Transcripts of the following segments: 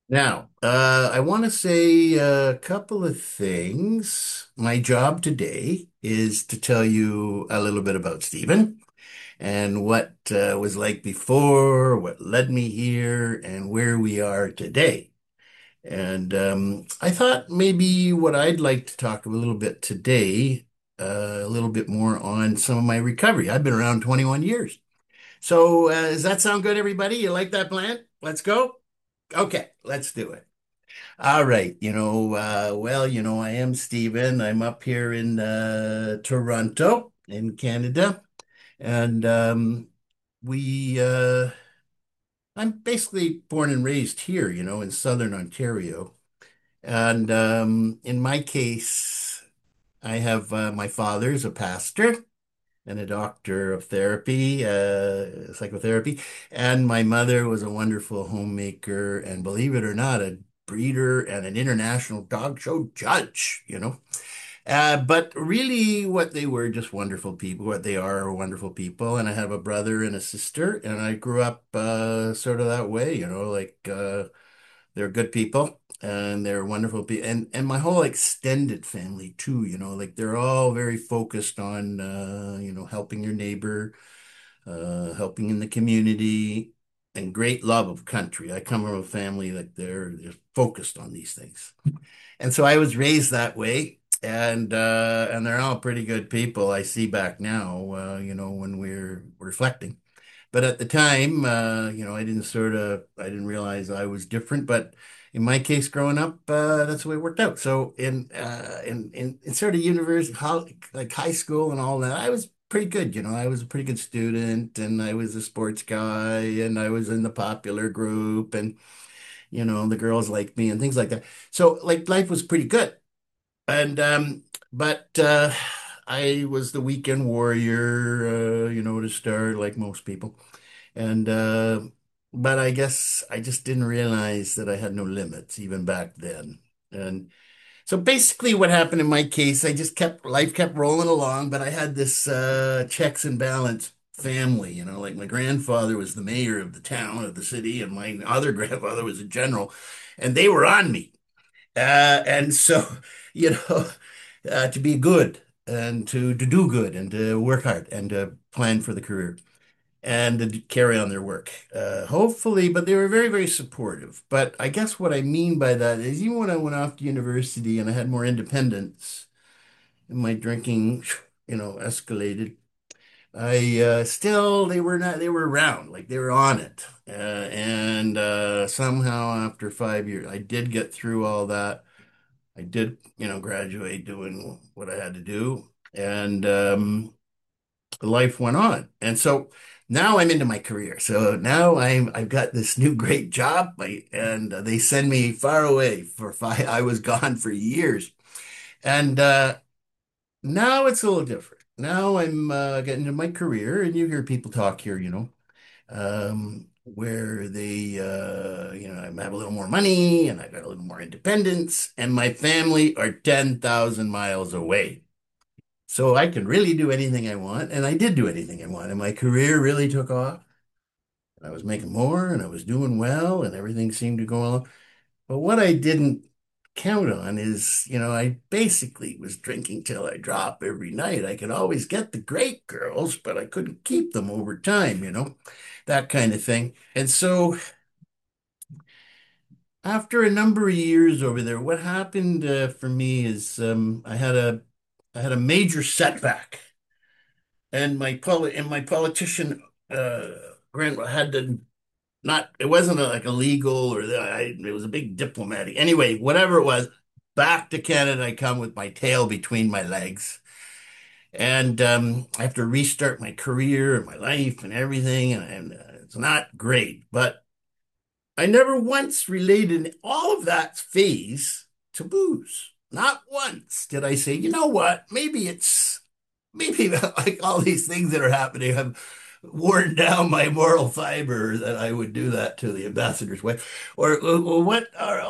Now, I want to say a couple of things. My job today is to tell you a little bit about Stephen and what was like before, what led me here, and where we are today. And I thought maybe what I'd like to talk a little bit today, a little bit more on some of my recovery. I've been around 21 years. So, does that sound good, everybody? You like that plan? Let's go. Okay, let's do it. All right, I am Stephen. I'm up here in Toronto, in Canada, and we I'm basically born and raised here, in Southern Ontario. And in my case, I have my father's a pastor and a doctor of therapy, psychotherapy. And my mother was a wonderful homemaker and, believe it or not, a breeder and an international dog show judge. But really, what they were just wonderful people. What they are wonderful people. And I have a brother and a sister, and I grew up sort of that way, they're good people and they're wonderful people. And my whole extended family too, like they're all very focused on helping your neighbor, helping in the community, and great love of country. I come from a family that they're focused on these things. And so I was raised that way. And they're all pretty good people I see back now, when we're reflecting. But at the time, I didn't realize I was different. But in my case, growing up, that's the way it worked out. So in sort of university, like high school and all that, I was pretty good. I was a pretty good student, and I was a sports guy, and I was in the popular group, and the girls liked me and things like that. So like life was pretty good. And but I was the weekend warrior, to start like most people. And but I guess I just didn't realize that I had no limits even back then. And so basically what happened in my case, I just kept life kept rolling along, but I had this checks and balance family, like my grandfather was the mayor of the town of the city, and my other grandfather was a general, and they were on me. And so, you know, to be good and to do good and to work hard and to plan for the career and to carry on their work. Hopefully, but they were very, very supportive. But I guess what I mean by that is even when I went off to university and I had more independence and my drinking, escalated. I still they were around, like they were on it. And somehow after 5 years, I did get through all that. I did, graduate doing what I had to do, and life went on. And so now I'm into my career. So now I've got this new great job, and they send me far away for five. I was gone for years, and now it's a little different. Now I'm getting into my career, and you hear people talk here, where they, I have a little more money and I got a little more independence, and my family are 10,000 miles away. So I can really do anything I want. And I did do anything I want. And my career really took off. I was making more and I was doing well and everything seemed to go along. But what I didn't count on is, I basically was drinking till I drop every night. I could always get the great girls, but I couldn't keep them over time, that kind of thing. And so after a number of years over there, what happened for me is I had a major setback, and my politician grant had to not it wasn't like a legal it was a big diplomatic anyway, whatever it was. Back to Canada I come with my tail between my legs, and I have to restart my career and my life and everything, and it's not great, but I never once related all of that phase to booze. Not once did I say, you know what, maybe like all these things that are happening have worn down my moral fiber that I would do that to the ambassador's wife, or what,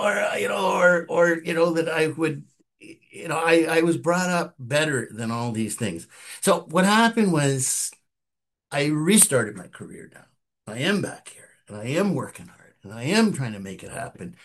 that I would, I was brought up better than all these things. So what happened was I restarted my career now. I am back here and I am working hard and I am trying to make it happen.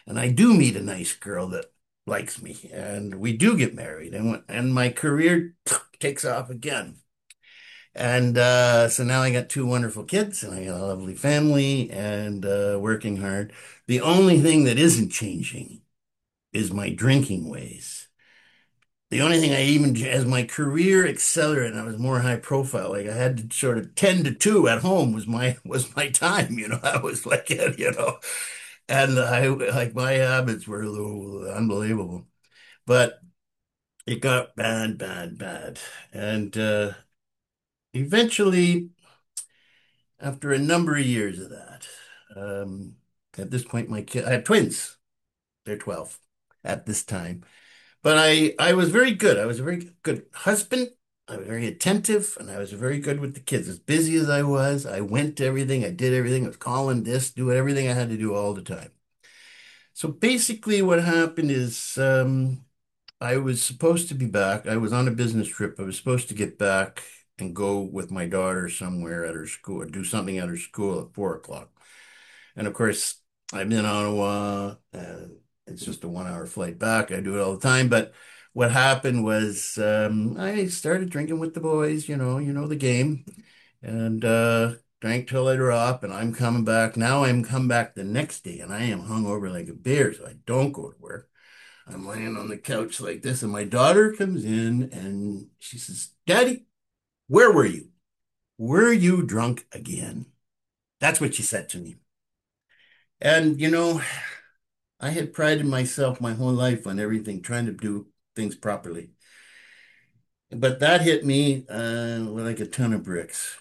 and I do meet a nice girl that likes me, and we do get married, and my career takes off again. And so now I got two wonderful kids, and I got a lovely family, and working hard. The only thing that isn't changing is my drinking ways. The only thing I even, as my career accelerated, and I was more high profile, like I had to sort of 10 to 2 at home was my time, I was like it. And I like my habits were a little unbelievable. But it got bad, bad, bad. And eventually, after a number of years of that, um, at this point, I have twins. They're 12 at this time. But I was very good. I was a very good husband. I was very attentive, and I was very good with the kids. As busy as I was, I went to everything. I did everything. I was calling this, doing everything I had to do all the time. So basically, what happened is I was supposed to be back. I was on a business trip. I was supposed to get back and go with my daughter somewhere at her school, or do something at her school at 4 o'clock. And of course, I'm in Ottawa, and it's just a 1 hour flight back. I do it all the time. But what happened was I started drinking with the boys, you know the game, and drank till I drop, and I'm coming back. Now I'm come back the next day, and I am hungover like a bear, so I don't go to work. I'm laying on the couch like this, and my daughter comes in and she says, Daddy, where were you? Were you drunk again? That's what she said to me. And, I had prided myself my whole life on everything, trying to do things properly. But that hit me like a ton of bricks.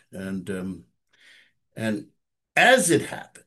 And as it happened,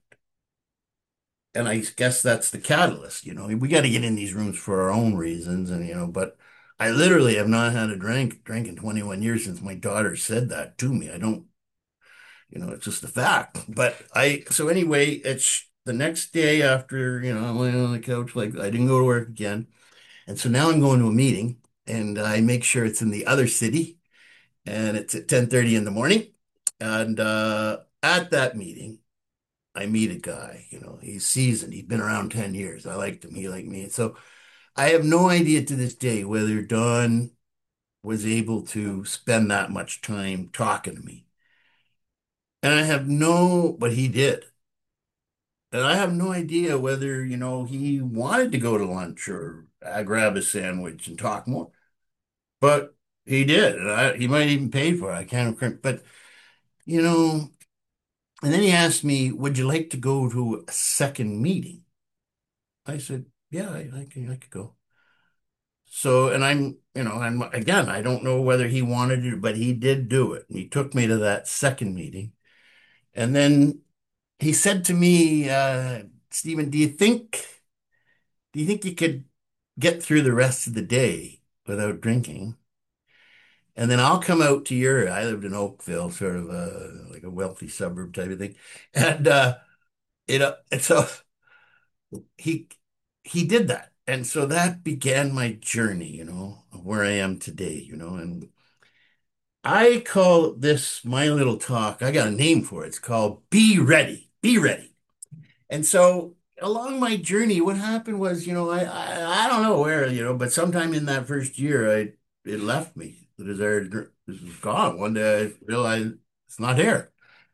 and I guess that's the catalyst, we got to get in these rooms for our own reasons, and but I literally have not had a drink in 21 years since my daughter said that to me. I don't, it's just a fact. But so anyway, it's the next day after, I'm laying on the couch, like I didn't go to work again. And so now I'm going to a meeting, and I make sure it's in the other city, and it's at 10:30 in the morning. And at that meeting, I meet a guy, he's seasoned. He's been around 10 years. I liked him. He liked me. And so I have no idea to this day whether Don was able to spend that much time talking to me. And but he did. And I have no idea whether, he wanted to go to lunch or grab a sandwich and talk more. But he did. And he might even pay for it. I can't remember. But, you know, and then he asked me, would you like to go to a second meeting? I said, yeah, I could go. So, and again, I don't know whether he wanted to, but he did do it. And he took me to that second meeting. And then he said to me, Stephen, do you think you could get through the rest of the day without drinking? And then I'll come out to I lived in Oakville, sort of like a wealthy suburb type of thing. And, and so he, he did that. And so that began my journey, of where I am today, and I call this my little talk. I got a name for it. It's called Be Ready. Be Ready. And so along my journey, what happened was, I don't know where, but sometime in that first year, it left me. The desire to drink this was gone. One day I realized it's not here.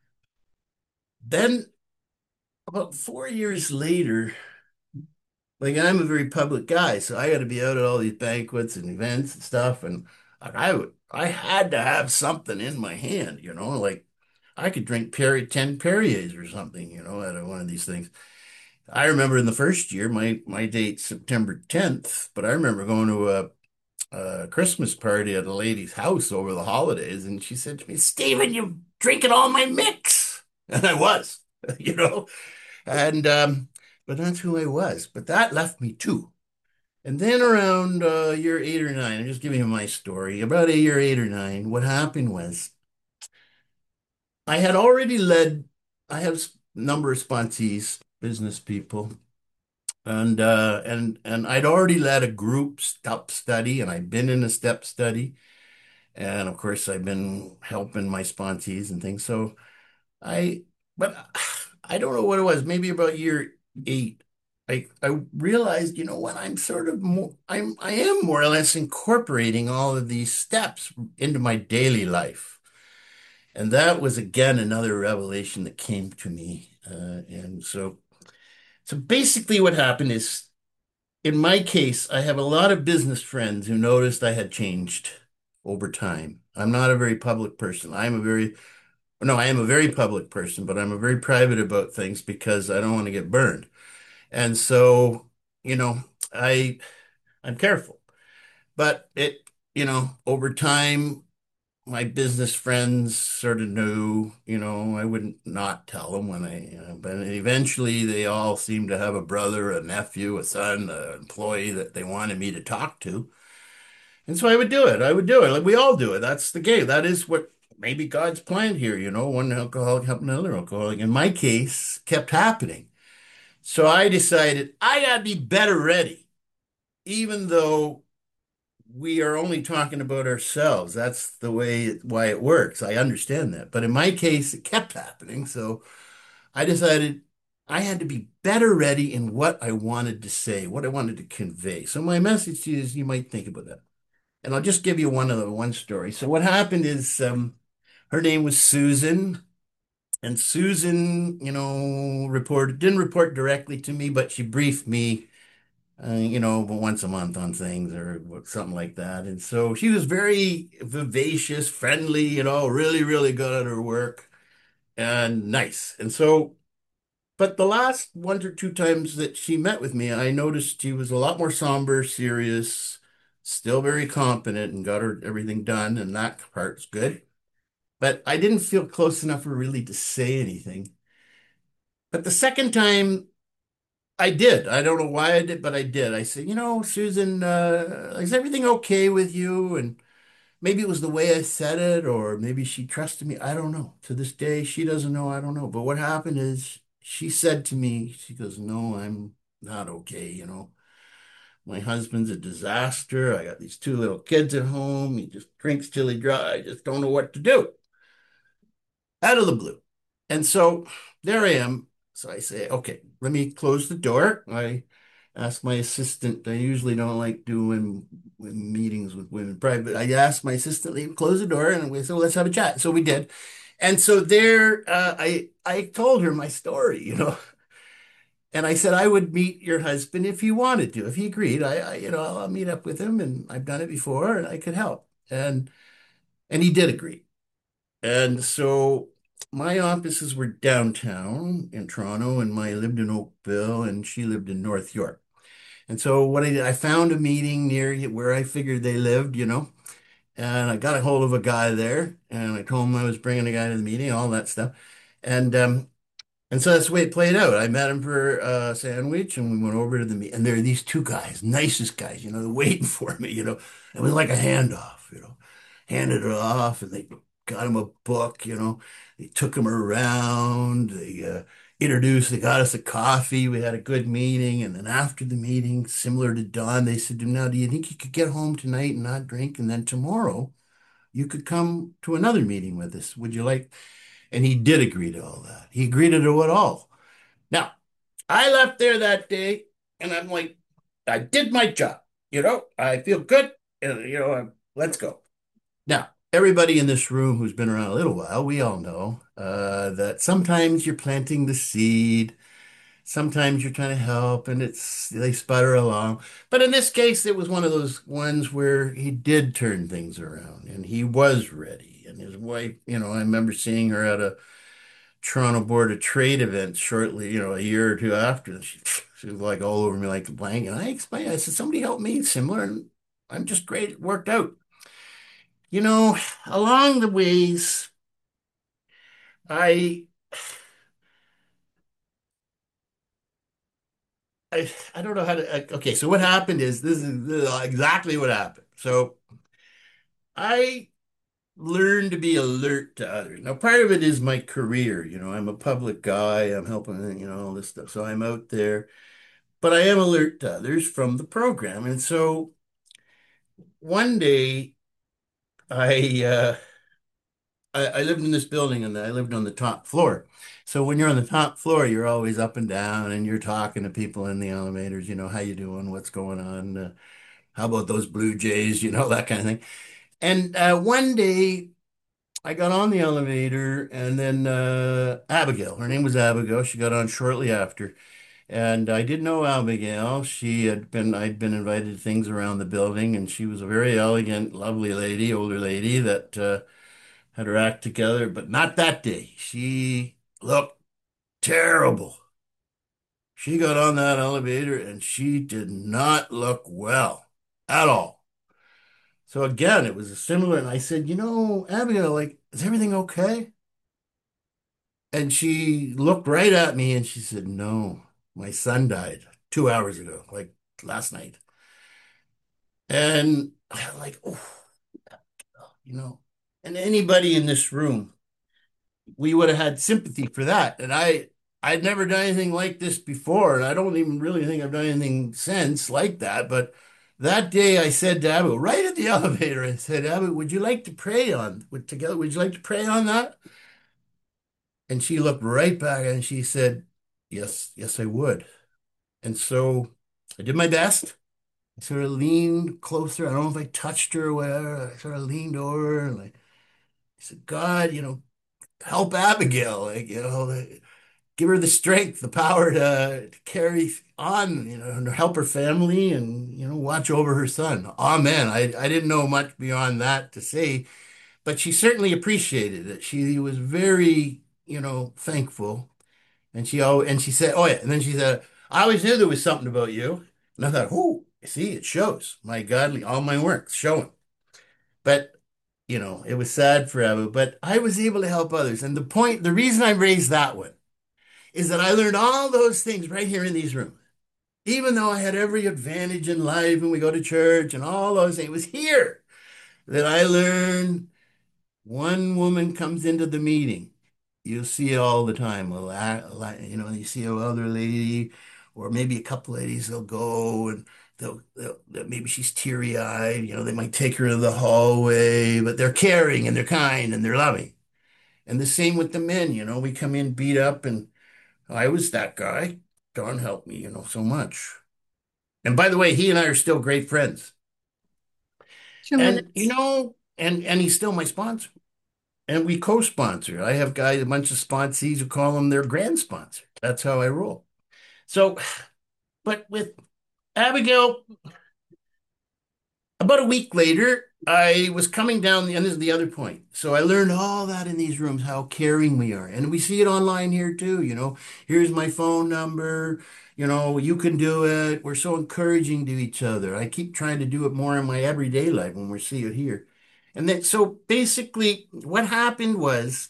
Then about 4 years later, like I'm a very public guy, so I got to be out at all these banquets and events and stuff, and like, I had to have something in my hand, like I could drink 10 Perriers or something, out of one of these things. I remember in the first year, my date's September 10th, but I remember going to a Christmas party at a lady's house over the holidays, and she said to me, Stephen, you're drinking all my mix. And I was, you know, and but that's who I was. But that left me too. And then around year 8 or 9, I'm just giving you my story. About a year 8 or 9, what happened was I had already led. I have a number of sponsees, business people, and I'd already led a group step study, and I'd been in a step study, and of course I've been helping my sponsees and things. So I, but I don't know what it was. Maybe about year 8. I realized, what, I am more or less incorporating all of these steps into my daily life. And that was again another revelation that came to me. And so basically what happened is, in my case, I have a lot of business friends who noticed I had changed over time. I'm not a very public person. No, I am a very public person, but I'm a very private about things because I don't want to get burned. And so, you know, I I'm careful. But over time, my business friends sort of knew, I wouldn't not tell them but eventually they all seemed to have a brother, a nephew, a son, an employee that they wanted me to talk to. And so I would do it. I would do it. Like we all do it. That's the game. That is what maybe God's plan here, one alcoholic helping another alcoholic. In my case, kept happening. So I decided I gotta be better ready, even though we are only talking about ourselves. That's the way why it works. I understand that. But in my case, it kept happening. So I decided I had to be better ready in what I wanted to say, what I wanted to convey. So my message to you is you might think about that. And I'll just give you one story. So what happened is her name was Susan. And Susan, didn't report directly to me, but she briefed me once a month on things or something like that. And so she was very vivacious, friendly, really, really good at her work and nice. And so, but the last one or two times that she met with me, I noticed she was a lot more somber, serious, still very competent and got her everything done. And that part's good. But I didn't feel close enough for really to say anything. But the second time I did. I don't know why I did, but I did. I said, Susan, is everything okay with you? And maybe it was the way I said it, or maybe she trusted me. I don't know. To this day, she doesn't know. I don't know. But what happened is she said to me, she goes, No, I'm not okay. My husband's a disaster. I got these two little kids at home. He just drinks till he dry. I just don't know what to do out of the blue. And so there I am. So I say, okay, let me close the door. I ask my assistant. I usually don't like doing meetings with women private. I asked my assistant, leave, close the door, and we said, well, let's have a chat. So we did. And so there, I told her my story, and I said I would meet your husband if he wanted to. If he agreed, I'll meet up with him, and I've done it before, and I could help. And he did agree. And so my offices were downtown in Toronto, and I lived in Oakville, and she lived in North York. And so what I did, I found a meeting near where I figured they lived, and I got a hold of a guy there, and I told him I was bringing a guy to the meeting, all that stuff. And and so that's the way it played out. I met him for a sandwich and we went over to the meet. And there are these two guys, nicest guys, they're waiting for me, It was like a handoff, handed it off and they got him a book, They took him around. They got us a coffee. We had a good meeting. And then after the meeting, similar to Don, they said, now, do you think you could get home tonight and not drink? And then tomorrow you could come to another meeting with us. Would you like? And he did agree to all that. He agreed to do it all. Now, I left there that day and I'm like, I did my job. I feel good. Let's go. Now, everybody in this room who's been around a little while, we all know that sometimes you're planting the seed, sometimes you're trying to help, and they sputter along. But in this case, it was one of those ones where he did turn things around, and he was ready. And his wife, I remember seeing her at a Toronto Board of Trade event shortly, a year or two after. And she was like all over me like a blanket. And I explained, I said, somebody helped me similar, and I'm just great. It worked out. You know, along the ways, I, I don't know how to. Okay, so what happened is this is exactly what happened. So I learned to be alert to others. Now, part of it is my career. I'm a public guy. I'm helping, all this stuff. So I'm out there, but I am alert to others from the program. And so one day, I I lived in this building and I lived on the top floor. So when you're on the top floor, you're always up and down and you're talking to people in the elevators, how you doing, what's going on, how about those Blue Jays, that kind of thing. And one day I got on the elevator and then Abigail, her name was Abigail, she got on shortly after. And I did know Abigail. I'd been invited to things around the building, and she was a very elegant, lovely lady, older lady that had her act together, but not that day. She looked terrible. She got on that elevator and she did not look well at all. So again, it was a similar, and I said, Abigail, like, is everything okay? And she looked right at me and she said, no, my son died 2 hours ago, like last night. And I'm like, oh, you know, and anybody in this room, we would have had sympathy for that. And I'd never done anything like this before, and I don't even really think I've done anything since like that. But that day I said to Abu, right at the elevator, I said, Abu, would you like to pray on with together? Would you like to pray on that? And she looked right back and she said, yes, yes, I would. And so I did my best. I sort of leaned closer. I don't know if I touched her or whatever. I sort of leaned over and I said, God, help Abigail, like, give her the strength, the power to carry on, and help her family and, watch over her son. Amen. I didn't know much beyond that to say, but she certainly appreciated it. She was very, thankful. And she said, oh yeah. And then she said, I always knew there was something about you. And I thought, oh, see, it shows. My godly, all my works showing. But it was sad for Abu, but I was able to help others. And the reason I raised that one is that I learned all those things right here in these rooms. Even though I had every advantage in life and we go to church and all those things, it was here that I learned one woman comes into the meeting. You'll see it all the time. You see a other lady or maybe a couple ladies, they'll go and maybe she's teary-eyed, they might take her to the hallway, but they're caring and they're kind and they're loving. And the same with the men, we come in beat up and I was that guy. Don helped me, so much. And by the way, he and I are still great friends. 2 minutes. And he's still my sponsor. And we co-sponsor. I have guys, a bunch of sponsees who call them their grand sponsor. That's how I roll. So, but with Abigail, about a week later, I was coming down and this is the other point. So I learned all that in these rooms, how caring we are. And we see it online here too, Here's my phone number, you can do it. We're so encouraging to each other. I keep trying to do it more in my everyday life when we see it here. And then, so basically, what happened was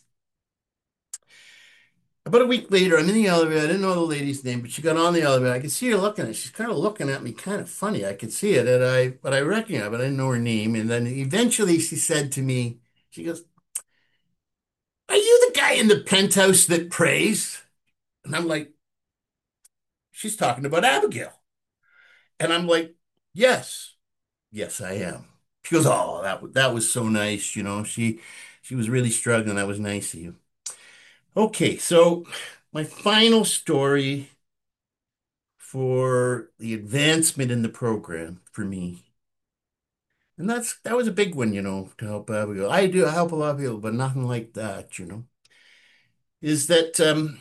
about a week later, I'm in the elevator. I didn't know the lady's name, but she got on the elevator. I could see her looking at it. She's kind of looking at me, kind of funny. I could see it, but I recognized, but I didn't know her name. And then eventually, she said to me, she goes, "Are you the guy in the penthouse that prays?" And I'm like, "She's talking about Abigail." And I'm like, "Yes, yes, I am." She goes, "Oh, that was so nice. She was really struggling. That was nice of you." Okay, so my final story for the advancement in the program for me. And that was a big one, to help Abigail. I do help a lot of people, but nothing like that, is that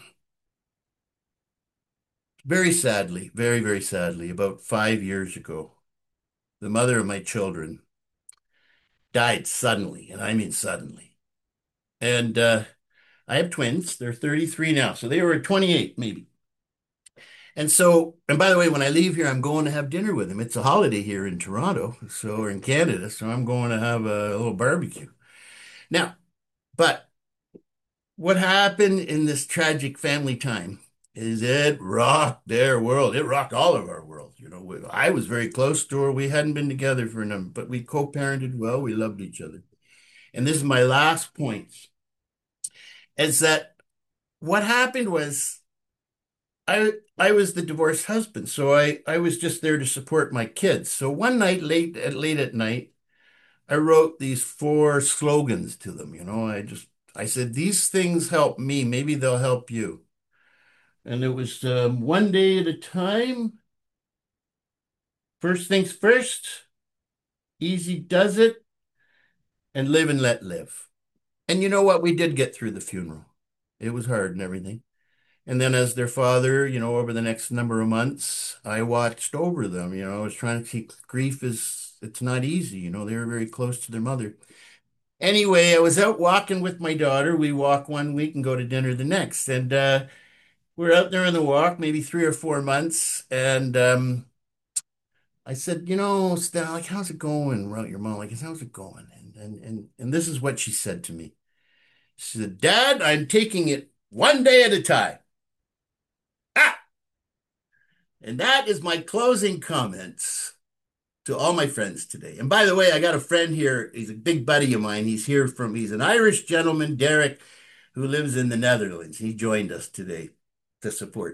very sadly, very, very sadly, about 5 years ago, the mother of my children died suddenly, and I mean suddenly. And I have twins. They're 33 now, so they were 28 maybe. And by the way, when I leave here, I'm going to have dinner with them. It's a holiday here in Toronto, or in Canada, so I'm going to have a little barbecue. Now, but what happened in this tragic family time is it rocked their world. It rocked all of our world. I was very close to her. We hadn't been together for a number, but we co-parented well. We loved each other. And this is my last point, is that what happened was I was the divorced husband, so I was just there to support my kids. So one night, late at night, I wrote these four slogans to them. I just I said, these things help me. Maybe they'll help you. And it was one day at a time. First things first, easy does it, and live and let live. And you know what? We did get through the funeral. It was hard and everything. And then as their father, over the next number of months, I watched over them. I was trying to keep grief is it's not easy. They were very close to their mother. Anyway, I was out walking with my daughter. We walk one week and go to dinner the next. And we're out there on the walk, maybe 3 or 4 months. And I said, Stella, like, how's it going? Wrote your mom, like, how's it going? And this is what she said to me. She said, Dad, I'm taking it one day at a time. Ah! And that is my closing comments to all my friends today. And by the way, I got a friend here. He's a big buddy of mine. He's an Irish gentleman, Derek, who lives in the Netherlands. He joined us today to support